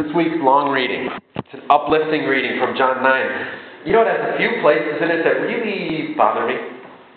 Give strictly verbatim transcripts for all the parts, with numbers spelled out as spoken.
this week's long reading. It's an uplifting reading from John nine. You know, it has a few places in it that really bother me.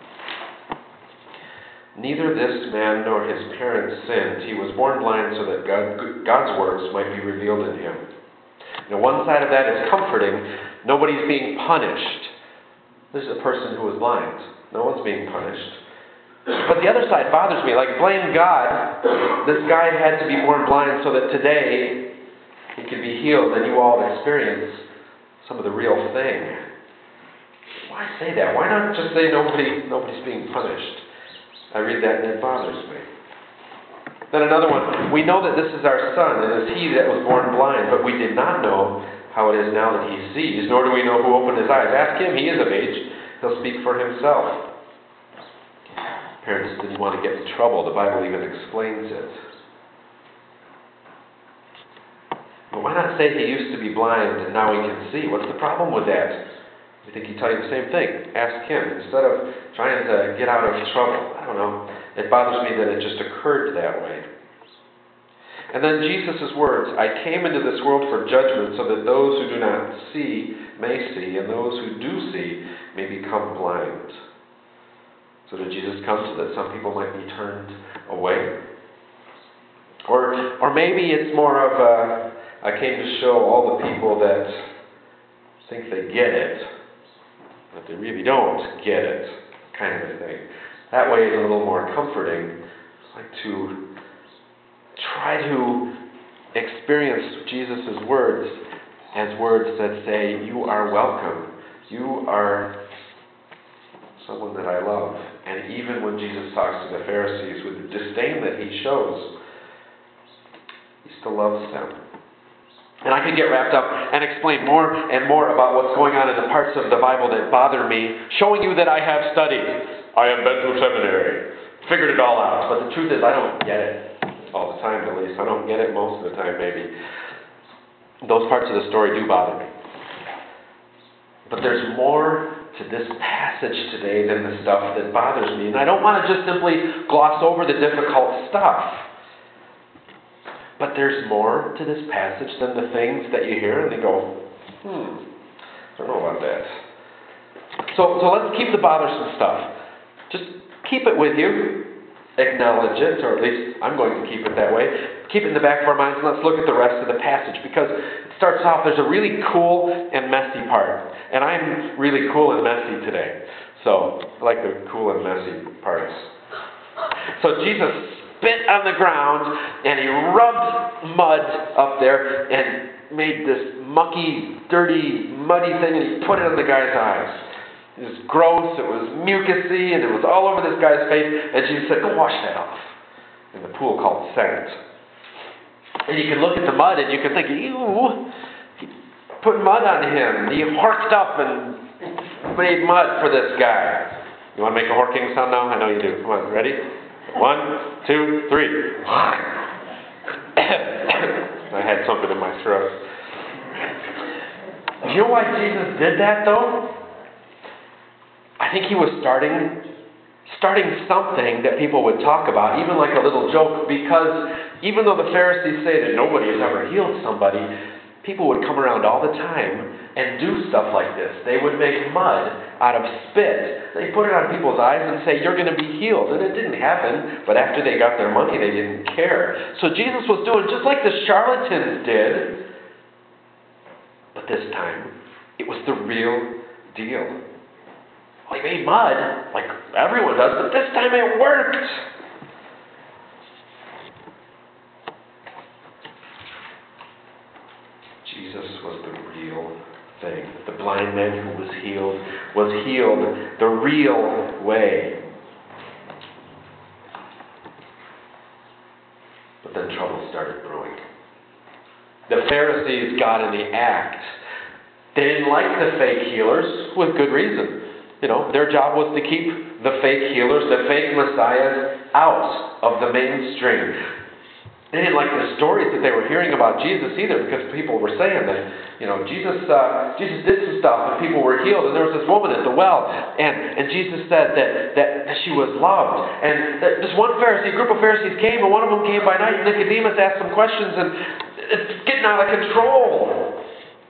Neither this man nor his parents sinned. He was born blind so that God, God's works might be revealed in him. Now, one side of that is comforting. Nobody's being punished. This is a person who is blind. No one's being punished. But the other side bothers me. Like, blame God. This guy had to be born blind so that today he could be healed and you all experience some of the real thing. Why say that? Why not just say nobody, nobody's being punished? I read that and it bothers me. Then another one. We know that this is our son, and it's he that was born blind, but we did not know how it is now that he sees, nor do we know who opened his eyes. Ask him, he is of age. He'll speak for himself. Parents didn't want to get in trouble. The Bible even explains it. But why not say he used to be blind and now he can see? What's the problem with that? I think he'd tell you the same thing. Ask him. Instead of trying to get out of trouble. I don't know. It bothers me that it just occurred that way. And then Jesus' words, I came into this world for judgment so that those who do not see may see, and those who do see may become blind. So did Jesus come so that some people might be turned away? Or, or maybe it's more of a, I came to show all the people that think they get it, but they really don't get it, kind of a thing. That way is a little more comforting. Like to try to experience Jesus' words as words that say, you are welcome. You are someone that I love. And even when Jesus talks to the Pharisees with the disdain that he shows, he still loves them. And I could get wrapped up and explain more and more about what's going on in the parts of the Bible that bother me, showing you that I have studied. I have been to seminary, figured it all out. But the truth is, I don't get it all the time, at least. I don't get it most of the time, maybe. Those parts of the story do bother me. But there's more to this passage today than the stuff that bothers me. And I don't want to just simply gloss over the difficult stuff. But there's more to this passage than the things that you hear and you go, hmm, I don't know about that. So, so let's keep the bothersome stuff. Just keep it with you. Acknowledge it, or at least I'm going to keep it that way. Keep it in the back of our minds, and let's look at the rest of the passage. Because it starts off, there's a really cool and messy part. And I'm really cool and messy today. So I like the cool and messy parts. So Jesus spit on the ground, and he rubbed mud up there and made this mucky, dirty, muddy thing, and he put it on the guy's eyes. It was gross, it was mucusy, and it was all over this guy's face, and Jesus said, go wash that off. In the pool called Sent. And you can look at the mud, and you can think, ew, he put mud on him. He horked up and made mud for this guy. You want to make a horking sound now? I know you do. Come on, ready? One, two, three. I had something in my throat. You know why Jesus did that, though? I think he was starting, starting something that people would talk about, even like a little joke, because even though the Pharisees say that nobody has ever healed somebody, people would come around all the time and do stuff like this. They would make mud out of spit. They put it on people's eyes and say, you're going to be healed. And it didn't happen, but after they got their money, they didn't care. So Jesus was doing just like the charlatans did, but this time, it was the real deal. Well, he made mud, like everyone does, but this time it worked. Jesus was the real thing. The blind man who was healed was healed the real way. But then trouble started brewing. The Pharisees got in the act. They didn't like the fake healers with good reason. You know, their job was to keep the fake healers, the fake messiahs, out of the mainstream. They didn't like the stories that they were hearing about Jesus either, because people were saying that, you know, Jesus uh, Jesus did some stuff and people were healed. And there was this woman at the well, and, and Jesus said that, that, that she was loved. And that this one Pharisee, a group of Pharisees came, and one of them came by night, and Nicodemus asked some questions, and It's getting out of control.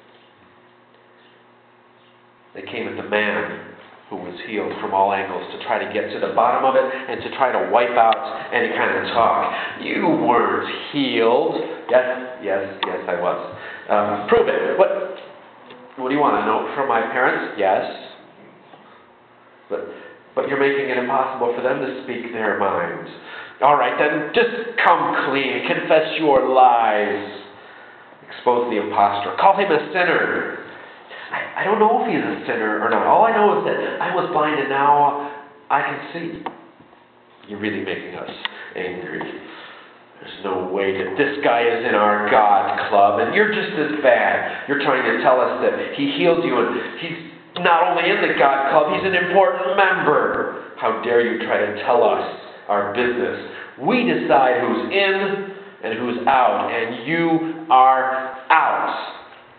They came at the man who was healed from all angles to try to get to the bottom of it and to try to wipe out any kind of talk. You weren't healed. Yes, yes, yes, I was. Um, prove it. What, what do you want, a note from my parents? Yes. But, but you're making it impossible for them to speak their minds. All right, then, just come clean. Confess your lies. Expose the impostor. Call him a sinner. I, I don't know if he's a sinner or not. All I know is that I was blind and now I can see. You're really making us angry. There's no way that this guy is in our God club, and you're just as bad. You're trying to tell us that he healed you, and he's not only in the God club, he's an important member. How dare you try to tell us our business? We decide who's in and who's out, and you are out.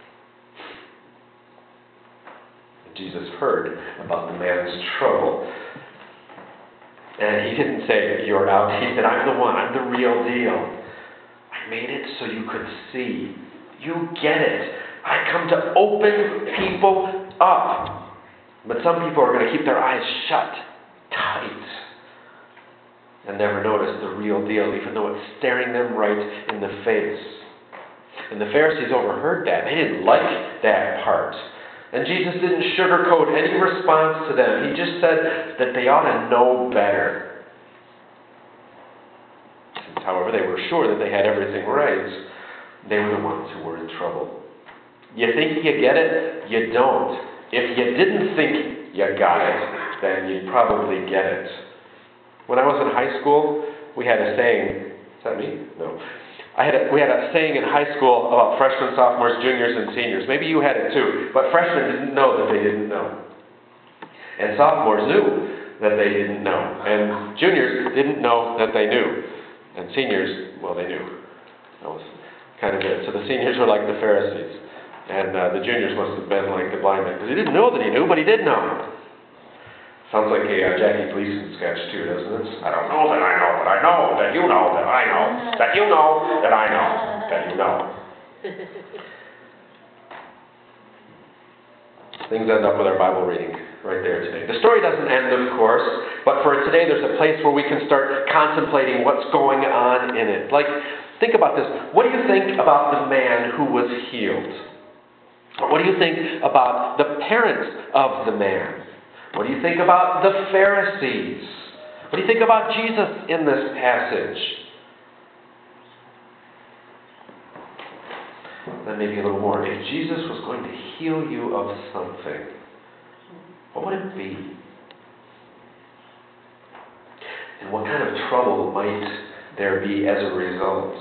Jesus heard about the man's trouble. And he didn't say, you're out. He said, I'm the one. I'm the real deal. I made it so you could see. You get it. I come to open people up. But some people are going to keep their eyes shut tight and never notice the real deal, even though it's staring them right in the face. And the Pharisees overheard that. They didn't like that part. And Jesus didn't sugarcoat any response to them. He just said that they ought to know better. Since, however, they were sure that they had everything right, they were the ones who were in trouble. You think you get it? You don't. If you didn't think you got it, then you'd probably get it. When I was in high school, we had a saying. Is that me? No. I had a, we had a saying in high school about freshmen, sophomores, juniors, and seniors. Maybe you had it too. But freshmen didn't know that they didn't know. And sophomores knew that they didn't know. And juniors didn't know that they knew. And seniors, well, they knew. That was kind of it. So the seniors were like the Pharisees. And uh, the juniors must have been like the blind man. Because he didn't know that he knew, but he did know. Sounds like a uh, Jackie Gleason sketch too, doesn't it? I don't know that I know, but I know that you know that I know. That you know that I know. That you know. Things end up with our Bible reading right there today. The story doesn't end, of course, but for today there's a place where we can start contemplating what's going on in it. Like, think about this. What do you think about the man who was healed? What do you think about the parents of the man? What do you think about the Pharisees? What do you think about Jesus in this passage? Then maybe a little more. If Jesus was going to heal you of something, what would it be? And what kind of trouble might there be as a result?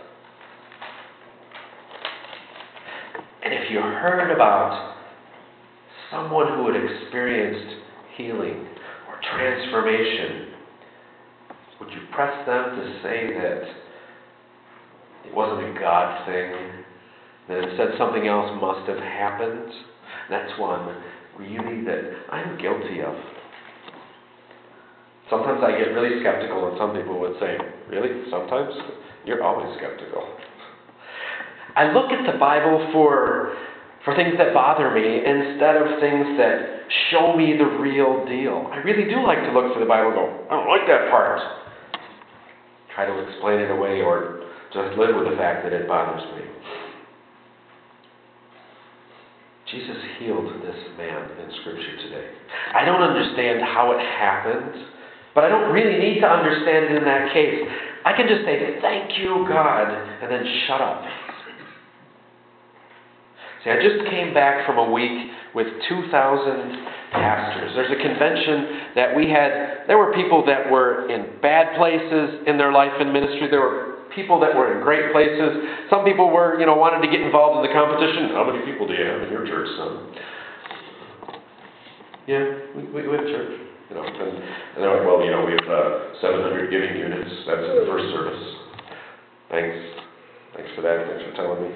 And if you heard about someone who had experienced healing or transformation, would you press them to say that it wasn't a God thing, that instead something else must have happened? That's one really that I'm guilty of. Sometimes I get really skeptical, and some people would say, really? Sometimes? You're always skeptical. I look at the Bible for for things that bother me instead of things that show me the real deal. I really do like to look through the Bible and go, I don't like that part. Try to explain it away or just live with the fact that it bothers me. Jesus healed this man in Scripture today. I don't understand how it happened, but I don't really need to understand it in that case. I can just say, thank you, God, and then shut up. See, I just came back from a week with two thousand pastors. There's a convention that we had. There were people that were in bad places in their life and ministry. There were people that were in great places. Some people were, you know, wanted to get involved in the competition. How many people do you have in your church, son? Yeah, we, we, we have a church. You know, and, and they're like, well, you know, we have uh, seven hundred giving units. That's in the first service. Thanks. Thanks for that. Thanks for telling me.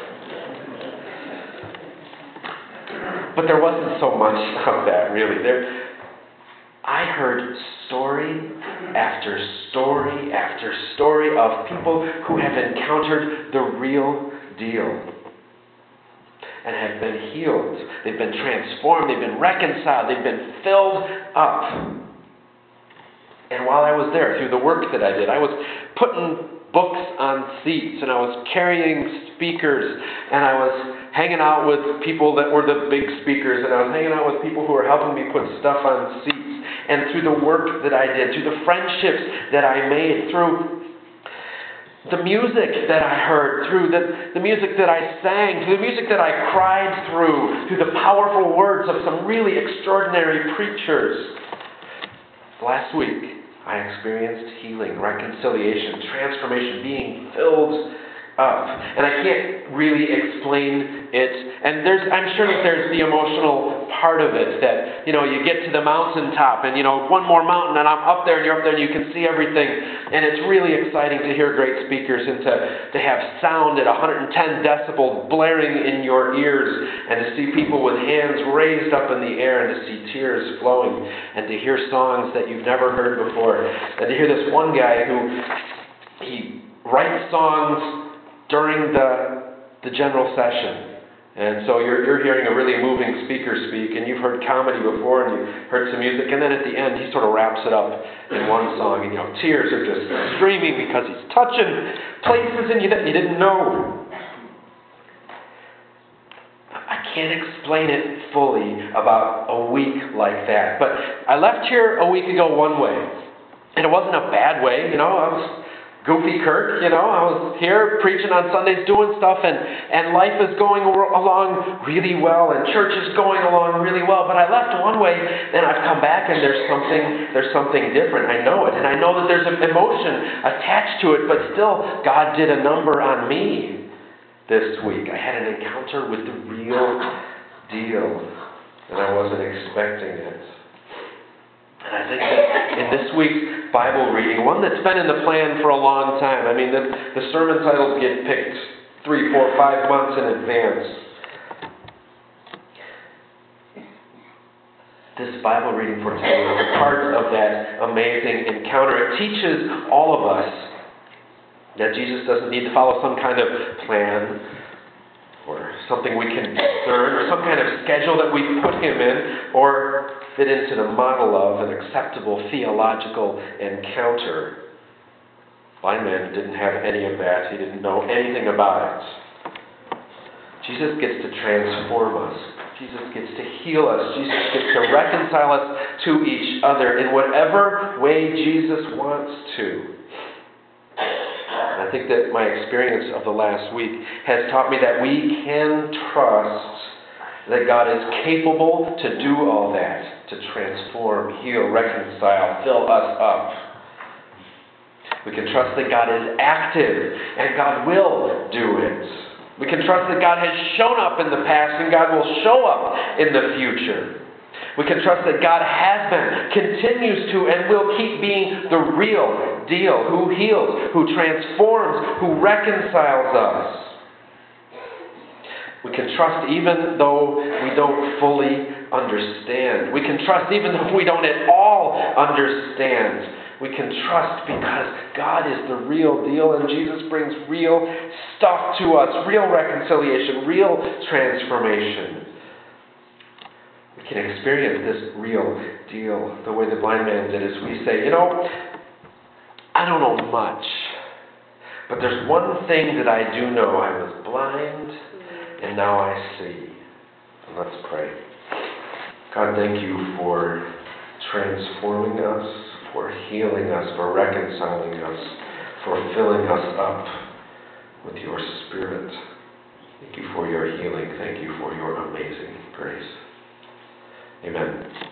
But there wasn't so much of that, really. There, I heard story after story after story of people who have encountered the real deal and have been healed. They've been transformed. They've been reconciled. They've been filled up. And while I was there, through the work that I did, I was putting books on seats, and I was carrying speakers, and I was hanging out with people that were the big speakers, and I was hanging out with people who were helping me put stuff on seats. And through the work that I did, through the friendships that I made, through the music that I heard, through the, the music that I sang, through the music that I cried through, through the powerful words of some really extraordinary preachers. Last week, I experienced healing, reconciliation, transformation, being filled up. And I can't really explain it. And there's, I'm sure that there's the emotional part of it that, you know, you get to the mountaintop and, you know, one more mountain and I'm up there and you're up there and you can see everything. And it's really exciting to hear great speakers and to, to have sound at one hundred ten decibels blaring in your ears and to see people with hands raised up in the air and to see tears flowing and to hear songs that you've never heard before. And to hear this one guy who, he writes songs during the the general session. And so you're you're hearing a really moving speaker speak, and you've heard comedy before, and you've heard some music, and then at the end he sort of wraps it up in one song, and you know, tears are just streaming because he's touching places in you that you didn't know. I can't explain it fully about a week like that. But I left here a week ago one way. And it wasn't a bad way, you know, I was Goofy Kurt, you know, I was here preaching on Sundays, doing stuff, and, and life is going along really well, and church is going along really well. But I left one way, then I've come back, and there's something, there's something different. I know it, and I know that there's an emotion attached to it, but still, God did a number on me this week. I had an encounter with the real deal, and I wasn't expecting it. And I think that in this week's Bible reading, one that's been in the plan for a long time. I mean, the, the sermon titles get picked three, four, five months in advance. This Bible reading for today is a part of that amazing encounter. It teaches all of us that Jesus doesn't need to follow some kind of plan or something we can discern or some kind of schedule that we put him in or fit into the model of an acceptable theological encounter. Blind man didn't have any of that. He didn't know anything about it. Jesus gets to transform us. Jesus gets to heal us. Jesus gets to reconcile us to each other in whatever way Jesus wants to. And I think that my experience of the last week has taught me that we can trust that God is capable to do all that, to transform, heal, reconcile, fill us up. We can trust that God is active and God will do it. We can trust that God has shown up in the past and God will show up in the future. We can trust that God has been, continues to, and will keep being the real deal, who heals, who transforms, who reconciles us. We can trust even though we don't fully understand. We can trust even though we don't at all understand. We can trust because God is the real deal and Jesus brings real stuff to us, real reconciliation, real transformation. We can experience this real deal the way the blind man did, as we say, you know, I don't know much, but there's one thing that I do know. I was blind and now I see. Let's pray. God, thank you for transforming us, for healing us, for reconciling us, for filling us up with your Spirit. Thank you for your healing. Thank you for your amazing grace. Amen.